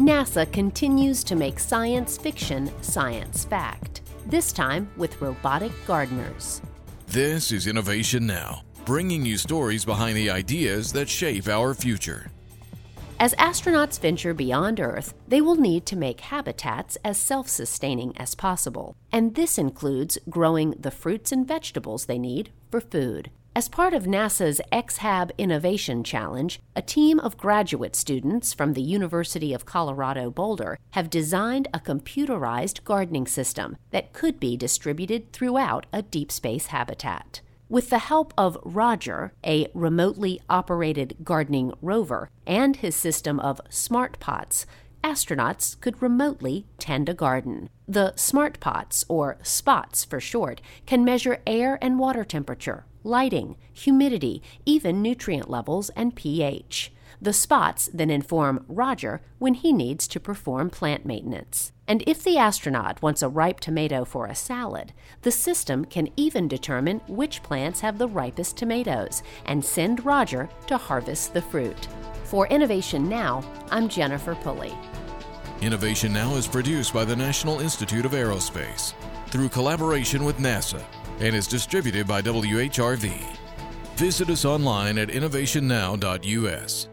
NASA continues to make science fiction science fact, this time with robotic gardeners. This is Innovation Now, bringing you stories behind the ideas that shape our future. As astronauts venture beyond Earth, they will need to make habitats as self-sustaining as possible, and this includes growing the fruits and vegetables they need for food. As part of NASA's X-HAB Innovation Challenge, a team of graduate students from the University of Colorado Boulder have designed a computerized gardening system that could be distributed throughout a deep space habitat. With the help of Roger, a remotely operated gardening rover, and his system of smart pots, astronauts could remotely tend a garden. The smart pots, or spots for short, can measure air and water temperature, lighting, humidity, even nutrient levels and pH. The spots then inform Roger when he needs to perform plant maintenance. And if the astronaut wants a ripe tomato for a salad, the system can even determine which plants have the ripest tomatoes and send Roger to harvest the fruit. For Innovation Now, I'm Jennifer Pulley. Innovation Now is produced by the National Institute of Aerospace through collaboration with NASA and is distributed by WHRV. Visit us online at innovationnow.us.